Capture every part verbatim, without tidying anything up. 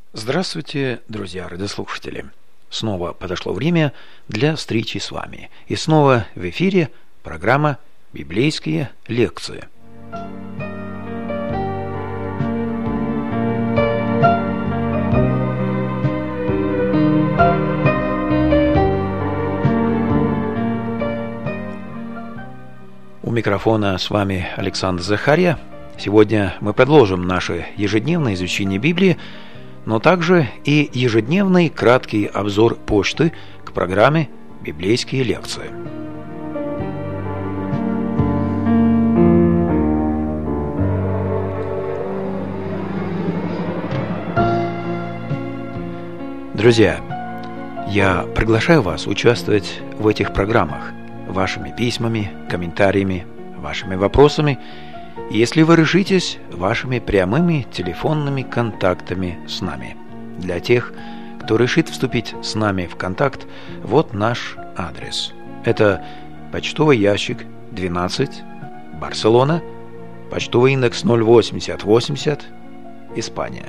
Здравствуйте, друзья радиослушатели! Снова подошло время для встречи с вами. И снова в эфире программа «Библейские лекции». У микрофона с вами Александр Захарья. Сегодня мы продолжим наше ежедневное изучение Библии, но также и ежедневный краткий обзор почты к программе «Библейские лекции». Друзья, я приглашаю вас участвовать в этих программах вашими письмами, комментариями, вашими вопросами, если вы решитесь, вашими прямыми телефонными контактами с нами. Для тех, кто решит вступить с нами в контакт, вот наш адрес. Это почтовый ящик двенадцать, Барселона, почтовый индекс ноль восемьдесят восемьдесят, Испания.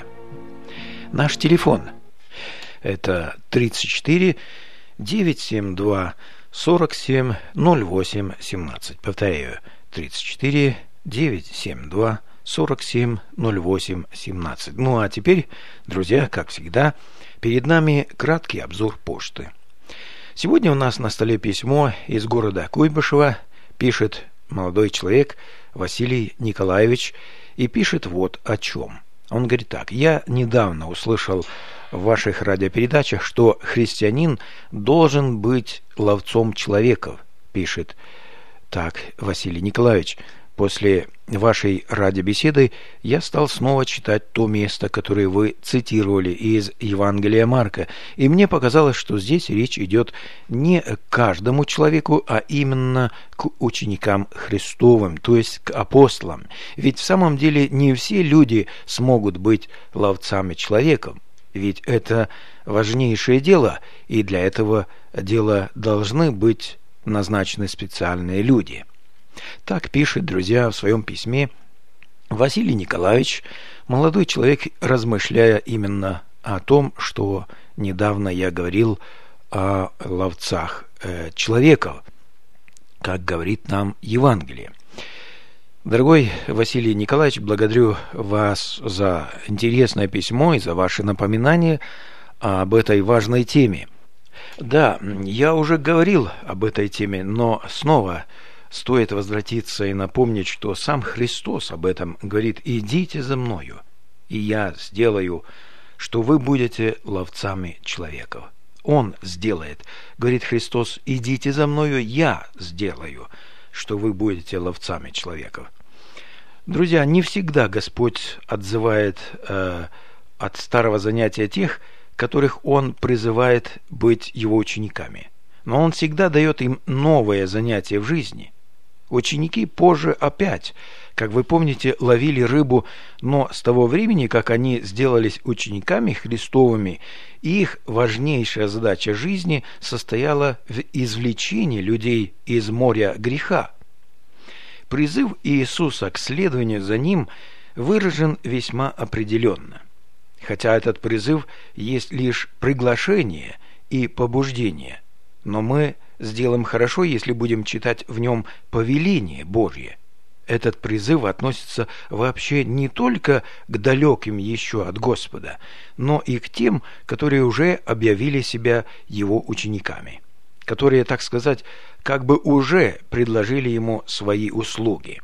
Наш телефон – это тридцать четыре девятьсот семьдесят два сорок семь ноль восемь семнадцать. Повторяю, тридцать четыре девятьсот семьдесят два сорок семь ноль восемь семнадцать. Ну а теперь, друзья, как всегда, перед нами краткий обзор почты. Сегодня у нас на столе письмо из города Куйбышева. Пишет молодой человек Василий Николаевич и пишет вот о чем. Он говорит так: «Я недавно услышал в ваших радиопередачах, что христианин должен быть ловцом человеков», пишет так Василий Николаевич. «После вашей радиобеседы я стал снова читать то место, которое вы цитировали из Евангелия Марка, и мне показалось, что здесь речь идет не к каждому человеку, а именно к ученикам Христовым, то есть к апостолам. Ведь в самом деле не все люди смогут быть ловцами человеков, ведь это важнейшее дело, и для этого дела должны быть назначены специальные люди». Так пишет, друзья, в своем письме Василий Николаевич, молодой человек, размышляя именно о том, что недавно я говорил о ловцах э, человеков, как говорит нам Евангелие. Дорогой Василий Николаевич, благодарю вас за интересное письмо и за ваши напоминания об этой важной теме. Да, я уже говорил об этой теме, но снова стоит возвратиться и напомнить, что сам Христос об этом говорит: «Идите за мною, и я сделаю, что вы будете ловцами человеков». Он сделает, говорит Христос: «Идите за мною, я сделаю, что вы будете ловцами человеков». Друзья, не всегда Господь отзывает э, от старого занятия тех, которых Он призывает быть Его учениками. Но Он всегда дает им новое занятие в жизни. Ученики позже опять, как вы помните, ловили рыбу, но с того времени, как они сделались учениками Христовыми, их важнейшая задача жизни состояла в извлечении людей из моря греха. Призыв Иисуса к следованию за Ним выражен весьма определенно. Хотя этот призыв есть лишь приглашение и побуждение, но мы сделаем хорошо, если будем читать в нем повеление Божье. Этот призыв относится вообще не только к далеким еще от Господа, но и к тем, которые уже объявили себя Его учениками, которые, так сказать, как бы уже предложили Ему свои услуги.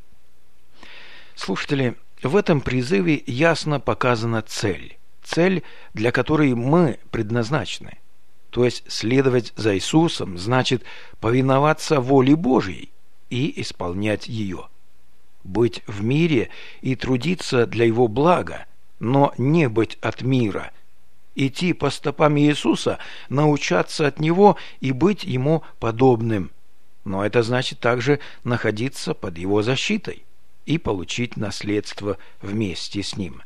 Слушатели, в этом призыве ясно показана цель, цель, для которой мы предназначены. То есть следовать за Иисусом значит повиноваться воле Божьей и исполнять ее. Быть в мире и трудиться для Его блага, но не быть от мира. Идти по стопам Иисуса, научаться от Него и быть Ему подобным. Но это значит также находиться под Его защитой и получить наследство вместе с Ним.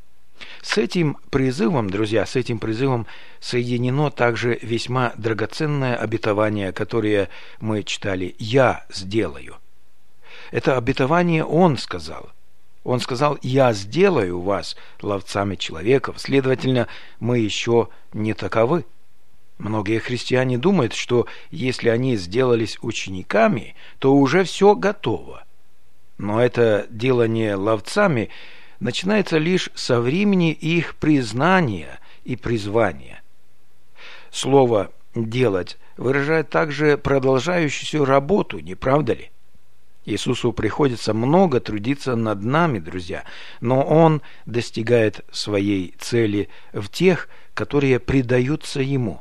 С этим призывом, друзья, с этим призывом соединено также весьма драгоценное обетование, которое мы читали: «Я сделаю». Это обетование Он сказал. Он сказал: «Я сделаю вас ловцами человеков», следовательно, мы еще не таковы. Многие христиане думают, что если они сделались учениками, то уже все готово. Но это делание ловцами начинается лишь со времени их признания и призвания. Слово «делать» выражает также продолжающуюся работу, не правда ли? Иисусу приходится много трудиться над нами, друзья, но Он достигает своей цели в тех, которые предаются Ему.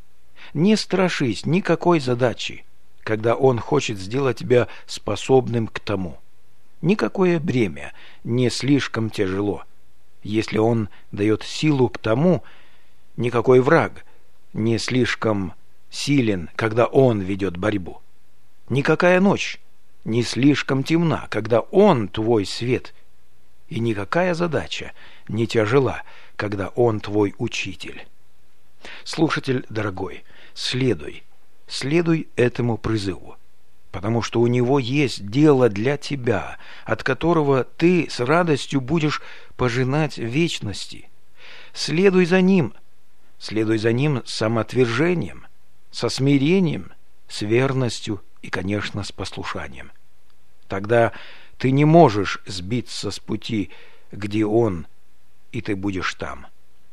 Не страшись никакой задачи, когда Он хочет сделать тебя способным к тому. Никакое бремя не слишком тяжело. Если Он дает силу к тому, никакой враг не слишком силен, когда Он ведет борьбу. Никакая ночь не слишком темна, когда Он твой свет, и никакая задача не тяжела, когда Он твой учитель. Слушатель дорогой, следуй, следуй этому призыву, потому что у Него есть дело для тебя, от которого ты с радостью будешь пожинать вечности. Следуй за Ним, следуй за Ним с самоотвержением, со смирением, с верностью и, конечно, с послушанием. Тогда ты не можешь сбиться с пути, где Он, и ты будешь там.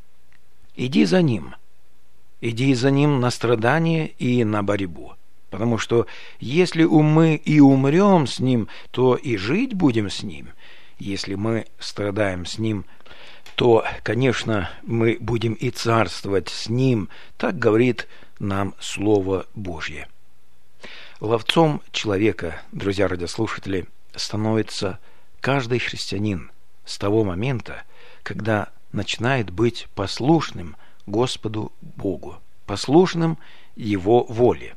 Иди за Ним, иди за Ним на страдание и на борьбу, потому что если мы и умрем с Ним, то и жить будем с Ним. Если мы страдаем с Ним, то, конечно, мы будем и царствовать с Ним, так говорит нам Слово Божье. Ловцом человека, друзья радиослушатели, становится каждый христианин с того момента, когда начинает быть послушным Господу Богу, послушным Его воле.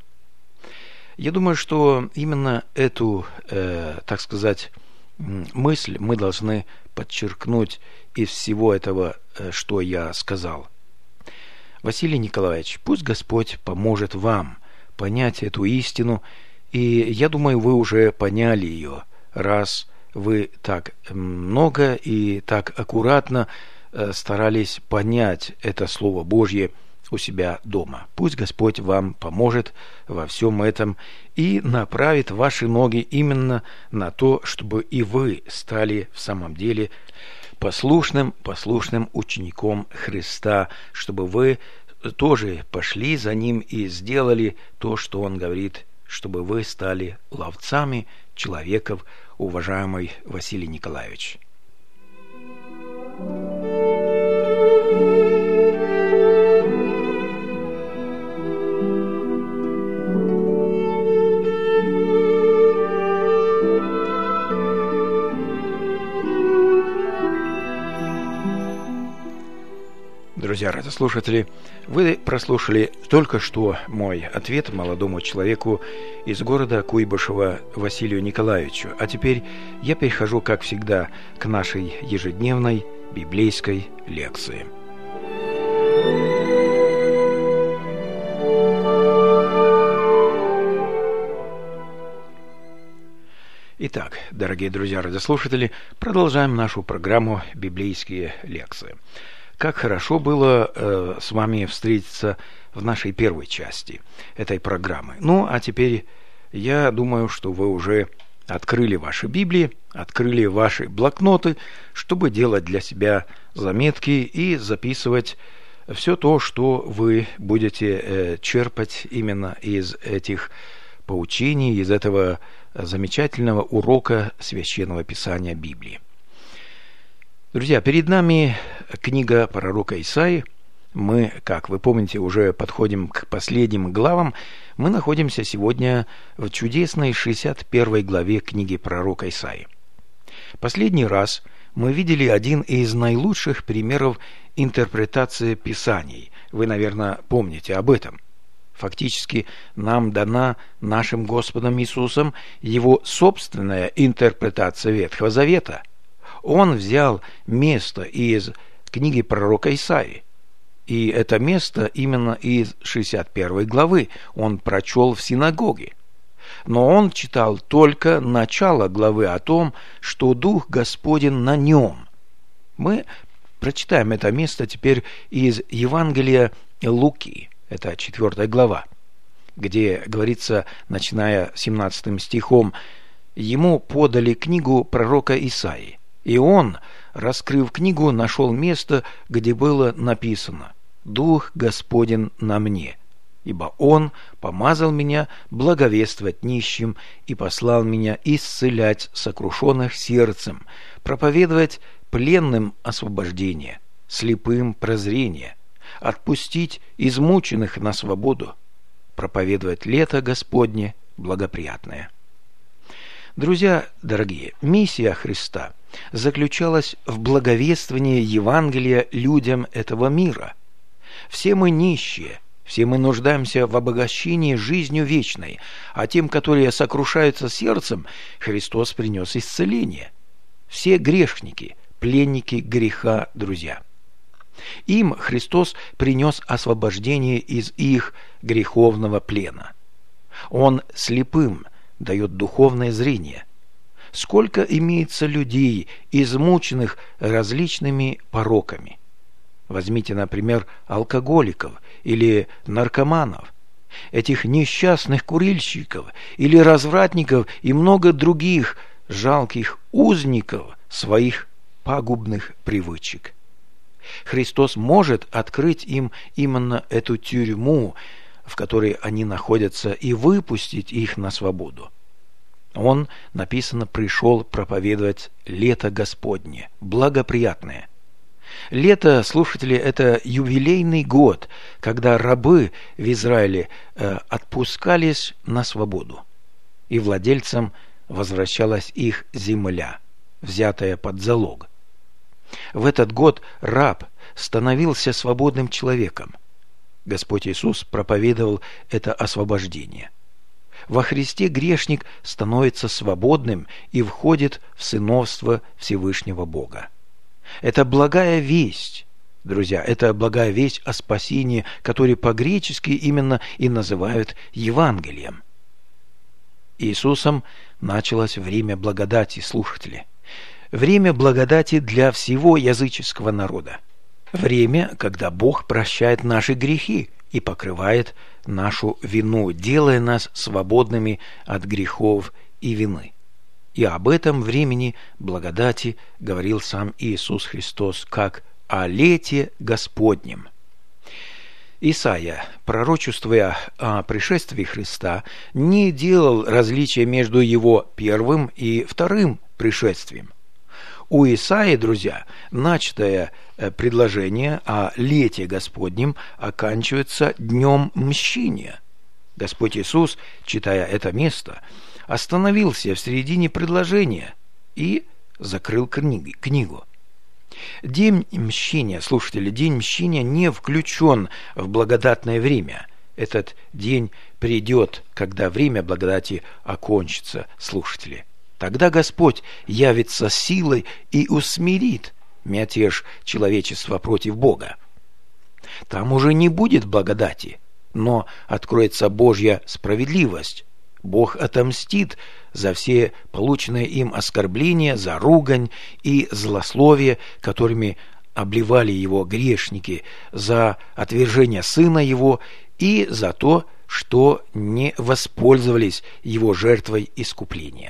Я думаю, что именно эту, э, так сказать, мысль мы должны подчеркнуть из всего этого, э, что я сказал. Василий Николаевич, пусть Господь поможет вам понять эту истину, и я думаю, вы уже поняли ее, раз вы так много и так аккуратно старались понять это Слово Божье у себя дома. Пусть Господь вам поможет во всем этом и направит ваши ноги именно на то, чтобы и вы стали в самом деле послушным, послушным учеником Христа, чтобы вы тоже пошли за Ним и сделали то, что Он говорит, чтобы вы стали ловцами человеков, уважаемый Василий Николаевич. Друзья радиослушатели, вы прослушали только что мой ответ молодому человеку из города Куйбышева Василию Николаевичу. А теперь я перехожу, как всегда, к нашей ежедневной библейской лекции. Итак, дорогие друзья радиослушатели, продолжаем нашу программу «Библейские лекции». Как хорошо было э, с вами встретиться в нашей первой части этой программы. Ну, а теперь я думаю, что вы уже открыли ваши Библии, открыли ваши блокноты, чтобы делать для себя заметки и записывать все то, что вы будете э, черпать именно из этих поучений, из этого замечательного урока Священного Писания Библии. Друзья, перед нами книга пророка Исаии. Мы, как вы помните, уже подходим к последним главам. Мы находимся сегодня в чудесной шестьдесят первой главе книги пророка Исаии. Последний раз мы видели один из наилучших примеров интерпретации Писаний. Вы, наверное, помните об этом. Фактически нам дана нашим Господом Иисусом Его собственная интерпретация Ветхого Завета. Он взял место из книги пророка Исаии. И это место именно из шестьдесят первой главы он прочел в синагоге. но он читал только начало главы о том, что Дух Господень на нем. Мы прочитаем это место теперь из Евангелия Луки, это четвёртая глава, где говорится, начиная семнадцатым стихом: «Ему подали книгу пророка Исаии, и он, раскрыв книгу, нашел место, где было написано: Дух Господень на мне, ибо Он помазал меня благовествовать нищим и послал меня исцелять сокрушенных сердцем, проповедовать пленным освобождение, слепым прозрение, отпустить измученных на свободу, проповедовать лето Господне благоприятное». Друзья дорогие, миссия Христа заключалась в благовествовании Евангелия людям этого мира. Все мы нищие, все мы нуждаемся в обогащении жизнью вечной, а тем, которые сокрушаются сердцем, Христос принес исцеление. Все грешники, пленники греха, друзья. Им Христос принес освобождение из их греховного плена. Он слепым дает духовное зрение. Сколько имеется людей, измученных различными пороками. Возьмите, например, алкоголиков или наркоманов, этих несчастных курильщиков или развратников и много других жалких узников своих пагубных привычек. Христос может открыть им именно эту тюрьму, в которой они находятся, и выпустить их на свободу. Он, написано, пришел проповедовать лето Господне, благоприятное. Лето, слушатели, это юбилейный год, когда рабы в Израиле э, отпускались на свободу, и владельцам возвращалась их земля, взятая под залог. В этот год раб становился свободным человеком. Господь Иисус проповедовал это освобождение. Во Христе грешник становится свободным и входит в сыновство Всевышнего Бога. Это благая весть, друзья, это благая весть о спасении, которую по-гречески именно и называют Евангелием. Иисусом началось время благодати, слушатели. Время благодати для всего языческого народа. Время, когда Бог прощает наши грехи и покрывает нашу вину, делая нас свободными от грехов и вины. И об этом времени благодати говорил сам Иисус Христос, как о лете Господнем. Исайя, пророчествуя о пришествии Христа, не делал различия между его первым и вторым пришествием. У Исаии, друзья, начатое предложение о лете Господнем оканчивается днем мщения. Господь Иисус, читая это место, остановился в середине предложения и закрыл книги, книгу. День мщения, слушатели, день мщения не включен в благодатное время. Этот день придет, когда время благодати окончится, слушатели. Тогда Господь явится силой и усмирит мятеж человечества против Бога. Там уже не будет благодати, но откроется Божья справедливость. Бог отомстит за все полученные им оскорбления, за ругань и злословие, которыми обливали его грешники, за отвержение Сына Его и за то, что не воспользовались Его жертвой искупления.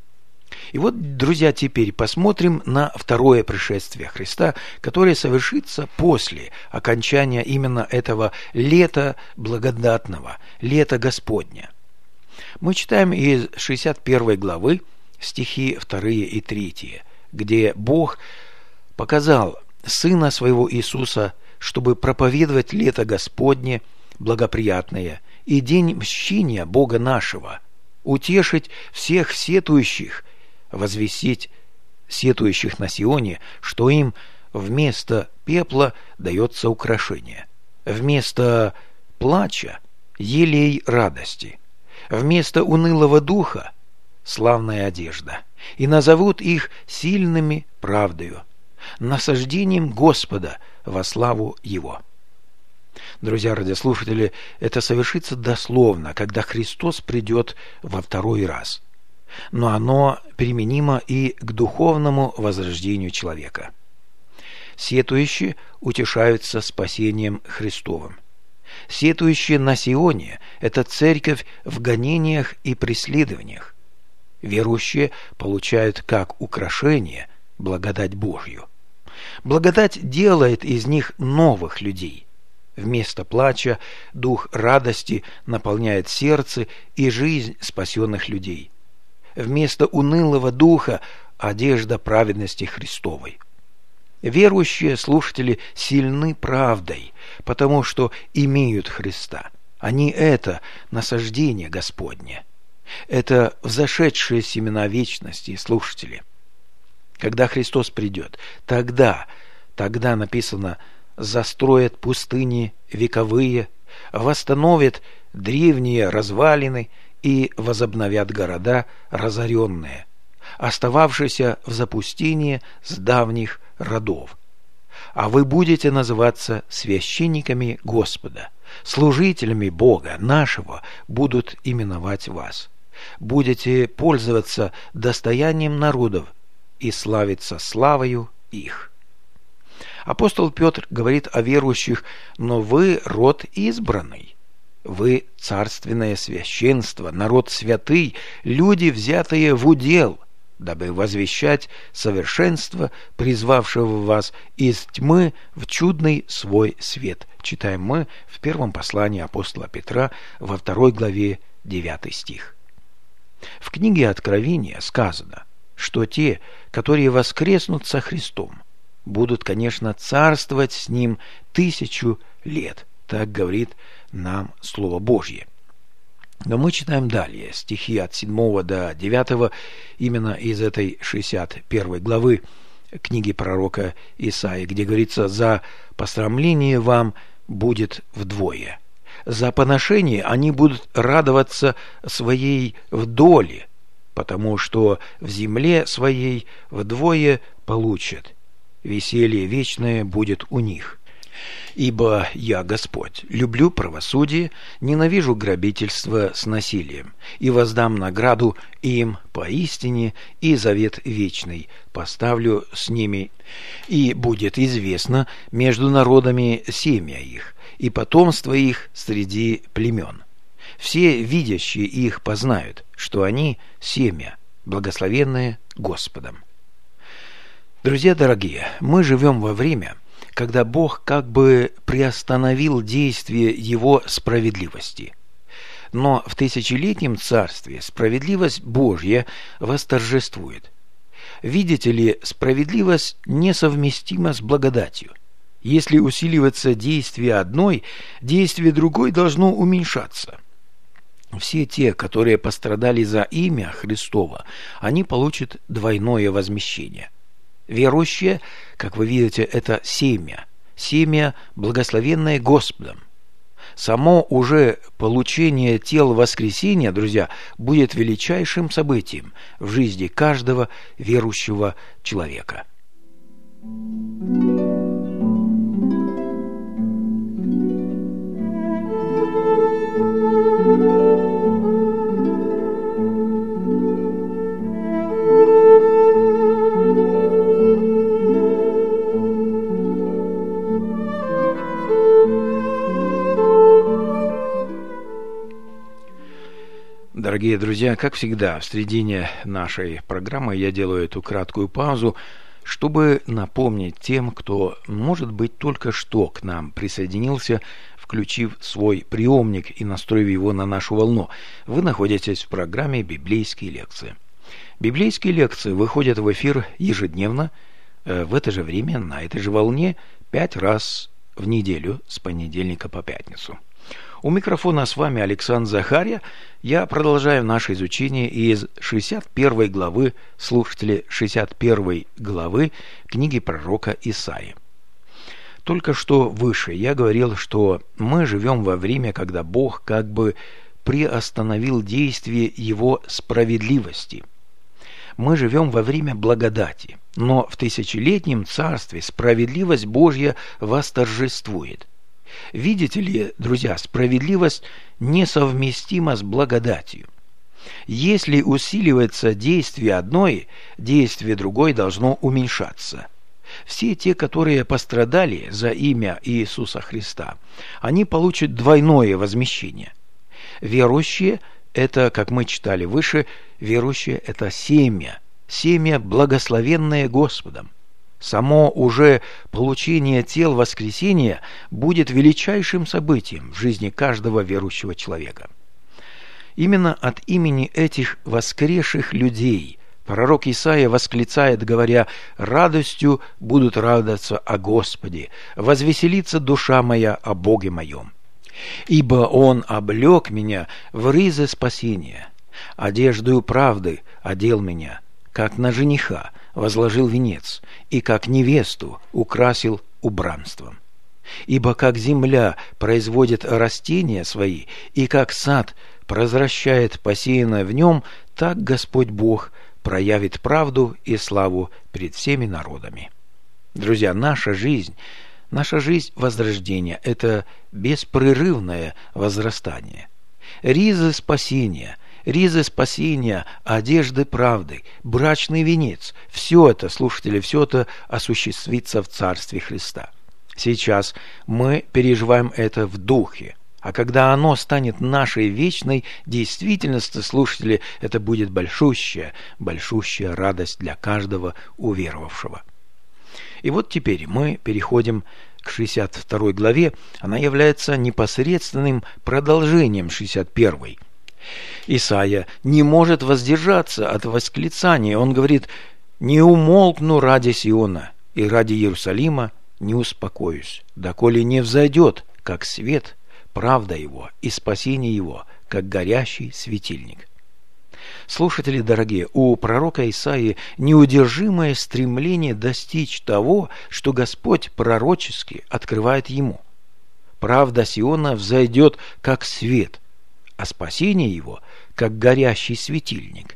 И вот, друзья, теперь посмотрим на второе пришествие Христа, которое совершится после окончания именно этого лета благодатного, лета Господня. Мы читаем из шестьдесят первой главы стихи вторые и третьи, где Бог показал Сына Своего Иисуса, чтобы проповедовать лето Господне благоприятное и день мщения Бога нашего, утешить всех сетующих, возвестить сетующих на Сионе, что им вместо пепла дается украшение, вместо плача елей радости, вместо унылого духа славная одежда, и назовут их сильными правдою, насаждением Господа во славу Его. Друзья радиослушатели, это совершится дословно, когда Христос придет во второй раз. Но оно применимо и к духовному возрождению человека. Сетующие утешаются спасением Христовым. Сетующие на Сионе – это церковь в гонениях и преследованиях. Верующие получают как украшение благодать Божью. Благодать делает из них новых людей. Вместо плача дух радости наполняет сердце и жизнь спасенных людей. Вместо унылого духа – одежда праведности Христовой. Верующие слушатели сильны правдой, потому что имеют Христа. Они – это насаждение Господне. Это взошедшие семена вечности, слушатели. Когда Христос придет, тогда, тогда написано, застроят пустыни вековые, восстановят древние развалины и возобновят города разоренные, остававшиеся в запустении с давних родов. А вы будете называться священниками Господа, служителями Бога нашего будут именовать вас. Будете пользоваться достоянием народов и славиться славою их. Апостол Петр говорит о верующих: но вы род избранный, вы царственное священство, народ святый, люди, взятые в удел, дабы возвещать совершенство призвавшего вас из тьмы в чудный свой свет. Читаем мы в первом послании апостола Петра во второй главе девятый стих. В книге Откровения сказано, что те, которые воскреснут со Христом, будут, конечно, царствовать с Ним тысячу лет. Так говорит нам Слово Божье. Но мы читаем далее стихи от седьмого до девятого именно из этой шестьдесят первой главы книги пророка Исаии, где говорится: «За посрамление вам будет вдвое, за поношение они будут радоваться своей вдоле, потому что в земле своей вдвое получат, веселье вечное будет у них. Ибо я, Господь, люблю правосудие, ненавижу грабительство с насилием, и воздам награду им поистине, и завет вечный поставлю с ними, и будет известно между народами семя их, и потомство их среди племен. Все видящие их познают, что они семя, благословенное Господом». Друзья дорогие, мы живем во время, когда Бог как бы приостановил действие Его справедливости. Но в тысячелетнем царстве справедливость Божья восторжествует. Видите ли, справедливость несовместима с благодатью. Если усиливается действие одной, действие другой должно уменьшаться. Все те, которые пострадали за имя Христово, они получат двойное возмещение. Верующие, как вы видите, это семя, семя, благословенное Господом. Само уже получение тел воскресения, друзья, будет величайшим событием в жизни каждого верующего человека. Дорогие друзья, как всегда, в середине нашей программы я делаю эту краткую паузу, чтобы напомнить тем, кто, может быть, только что к нам присоединился, включив свой приемник и настроив его на нашу волну. Вы находитесь в программе «Библейские лекции». Библейские лекции выходят в эфир ежедневно, в это же время, на этой же волне, пять раз в неделю, с понедельника по пятницу. У микрофона с вами Александр Захарья. Я продолжаю наше изучение из шестьдесят первой главы, слушатели, шестьдесят первой главы книги пророка Исаии. Только что выше я говорил, что мы живем во время, когда Бог как бы приостановил действие Его справедливости. Мы живем во время благодати, но в тысячелетнем царстве справедливость Божья восторжествует. Видите ли, друзья, справедливость несовместима с благодатью. Если усиливается действие одной, действие другой должно уменьшаться. Все те, которые пострадали за имя Иисуса Христа, они получат двойное возмещение. Верующие – это, как мы читали выше, верующие – это семя, семя, благословенное Господом. Само уже получение тел воскресения будет величайшим событием в жизни каждого верующего человека. Именно от имени этих воскресших людей пророк Исаия восклицает, говоря: «Радостью будут радоваться о Господе, возвеселится душа моя о Боге моем. Ибо Он облек меня в ризы спасения, одеждою правды одел меня, как на жениха возложил венец, и как невесту украсил убранством. Ибо как земля производит растения свои, и как сад произвращает посеянное в нем, так Господь Бог проявит правду и славу пред всеми народами». Друзья, наша жизнь, наша жизнь возрождения – это беспрерывное возрастание. Ризы спасения, ризы спасения, одежды правды, брачный венец – все это, слушатели, все это осуществится в Царстве Христа. Сейчас мы переживаем это в духе. А когда оно станет нашей вечной действительностью, слушатели, это будет большущая, большущая радость для каждого уверовавшего. И вот теперь мы переходим к шестьдесят второй главе. Она является непосредственным продолжением шестьдесят первой. Исаия не может воздержаться от восклицания. Он говорит: «Не умолкну ради Сиона, и ради Иерусалима не успокоюсь, доколе не взойдет, как свет, правда его и спасение его, как горящий светильник». Слушатели дорогие, у пророка Исаии неудержимое стремление достичь того, что Господь пророчески открывает ему. Правда Сиона взойдет, как свет, а спасение его, как горящий светильник.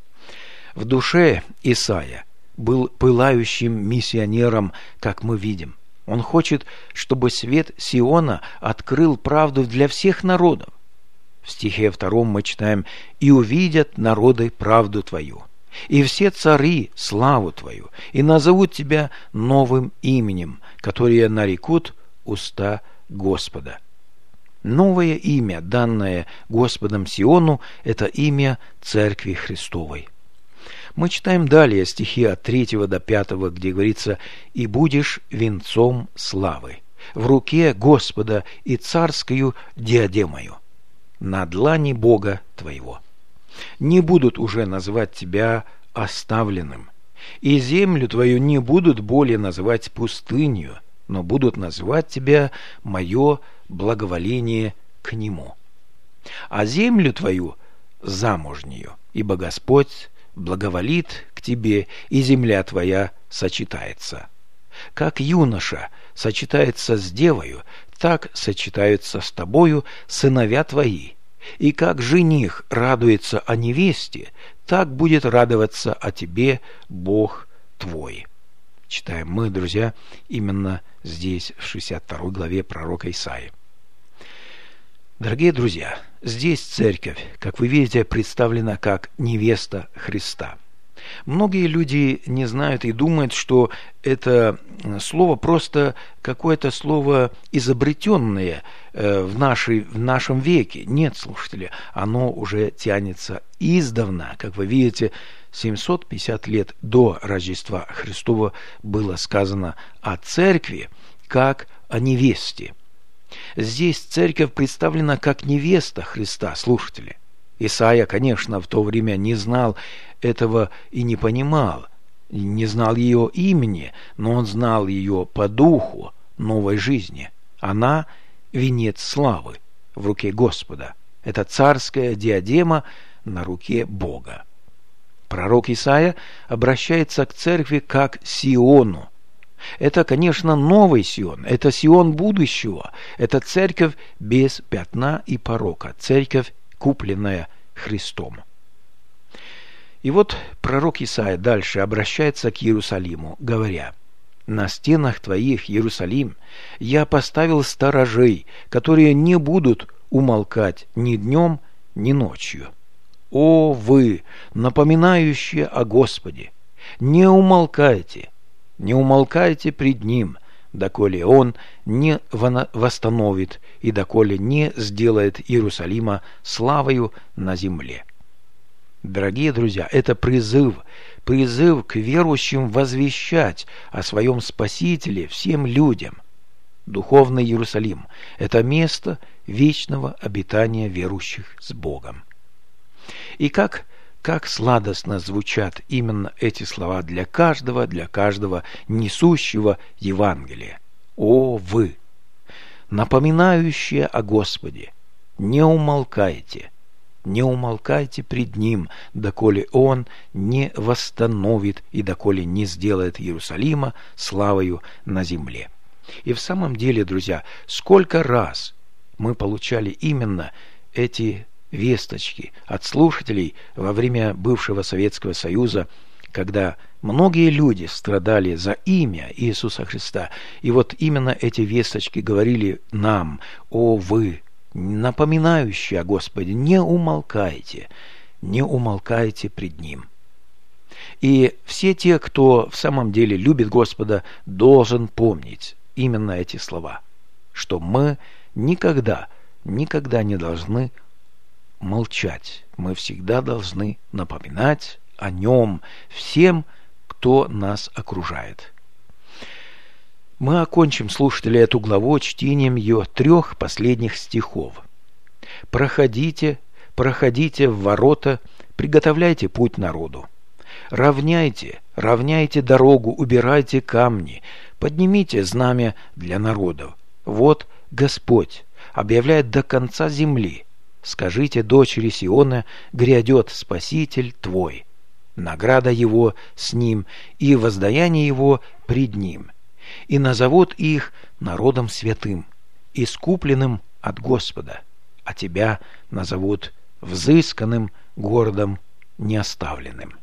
В душе Исаия был пылающим миссионером, как мы видим. Он хочет, чтобы свет Сиона открыл правду для всех народов. В стихе втором мы читаем: «И увидят народы правду Твою, и все цари славу Твою, и назовут Тебя новым именем, которое нарекут уста Господа». Новое имя, данное Господом Сиону, это имя Церкви Христовой. Мы читаем далее стихи от третьего до пятого, где говорится: «И будешь венцом славы в руке Господа и царскую диадемою на длани Бога твоего. Не будут уже называть тебя оставленным, и землю твою не будут более называть пустынью, но будут называть тебя мое благоволение к нему. А землю твою замужнюю, ибо Господь благоволит к тебе, и земля твоя сочетается. Как юноша сочетается с девою, так сочетаются с тобою сыновья твои. И как жених радуется о невесте, так будет радоваться о тебе Бог твой». Читаем мы, друзья, именно здесь, в шестьдесят второй главе пророка Исаии. Дорогие друзья, здесь церковь, как вы видите, представлена как невеста Христа. Многие люди не знают и думают, что это слово просто какое-то слово изобретенное в, нашей, в нашем веке. Нет, слушатели, оно уже тянется издавна. Как вы видите, семьсот пятьдесят лет до Рождества Христова было сказано о церкви как о невесте. Здесь церковь представлена как невеста Христа, слушатели. Исаия, конечно, в то время не знал этого и не понимал, не знал ее имени, но он знал ее по духу новой жизни. Она – венец славы в руке Господа. Это царская диадема на руке Бога. Пророк Исаия обращается к церкви как к Сиону. Это, конечно, новый Сион, это Сион будущего, это церковь без пятна и порока, церковь, купленная Христом. И вот пророк Исаия дальше обращается к Иерусалиму, говоря: на стенах твоих, Иерусалим, я поставил сторожей, которые не будут умолкать ни днем, ни ночью. О вы, напоминающие о Господе, не умолкайте, не умолкайте пред Ним, доколе Он не восстановит и доколе не сделает Иерусалима славою на земле. Дорогие друзья, это призыв, призыв к верующим возвещать о своем Спасителе всем людям. Духовный Иерусалим – это место вечного обитания верующих с Богом. И как, как сладостно звучат именно эти слова для каждого, для каждого несущего Евангелие. О вы, напоминающие о Господе, не умолкайте, не умолкайте пред Ним, доколе Он не восстановит и доколе не сделает Иерусалима славою на земле. И в самом деле, друзья, сколько раз мы получали именно эти весточки от слушателей во время бывшего Советского Союза, когда многие люди страдали за имя Иисуса Христа. И вот именно эти весточки говорили нам: «О вы, напоминающие о Господе, не умолкайте, не умолкайте пред Ним». И все те, кто в самом деле любит Господа, должен помнить именно эти слова, что мы никогда, никогда не должны молчать. Мы всегда должны напоминать о Нем всем, кто нас окружает. Мы окончим, слушатели, эту главу чтением ее трех последних стихов. «Проходите, проходите в ворота, приготовляйте путь народу. Равняйте, равняйте дорогу, убирайте камни, поднимите знамя для народов. Вот Господь объявляет до конца земли. Скажите дочери Сиона, грядет Спаситель твой. Награда его с ним, и воздаяние его пред ним. И назовут их народом святым, искупленным от Господа, а тебя назовут взысканным городом неоставленным».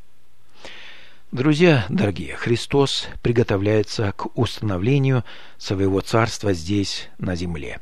Друзья дорогие, Христос приготовляется к установлению своего царства здесь, на земле.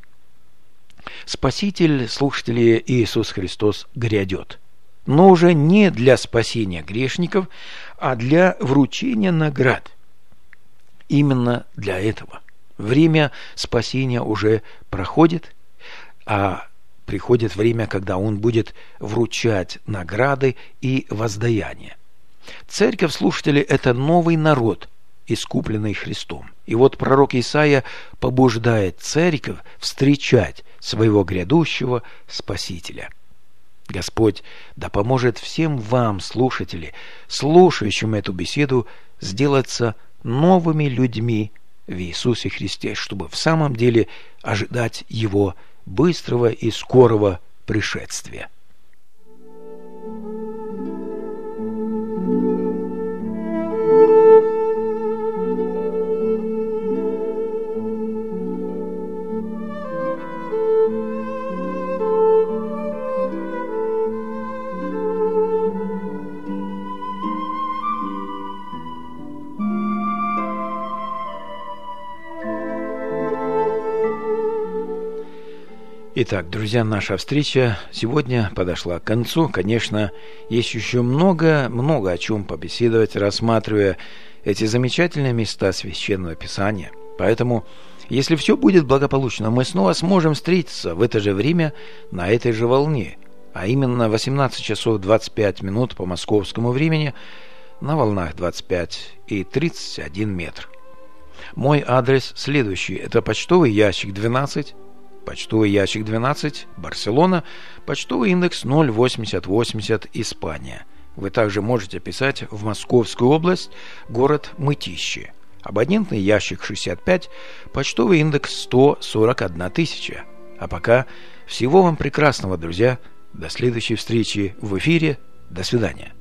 Спаситель, слушатели, Иисус Христос грядет, но уже не для спасения грешников, а для вручения наград. Именно для этого. Время спасения уже проходит, а приходит время, когда Он будет вручать награды и воздаяния. Церковь, слушатели, это новый народ, искупленный Христом. И вот пророк Исаия побуждает церковь встречать своего грядущего Спасителя. Господь да поможет всем вам, слушатели, слушающим эту беседу, сделаться новыми людьми в Иисусе Христе, чтобы в самом деле ожидать Его быстрого и скорого пришествия. Итак, друзья, наша встреча сегодня подошла к концу. Конечно, есть еще много, много о чем побеседовать, рассматривая эти замечательные места Священного Писания. Поэтому, если все будет благополучно, мы снова сможем встретиться в это же время на этой же волне, а именно восемнадцать часов двадцать пять минут по московскому времени на волнах двадцать пять и тридцать один метр. Мой адрес следующий. Это почтовый ящик двенадцать, почтовый ящик двенадцать, Барселона, почтовый индекс ноль восемьдесят восемьдесят, Испания. Вы также можете писать в Московскую область, город Мытищи. Абонентный ящик шестьдесят пять, почтовый индекс сто сорок одна тысяча. А пока всего вам прекрасного, друзья. До следующей встречи в эфире. До свидания.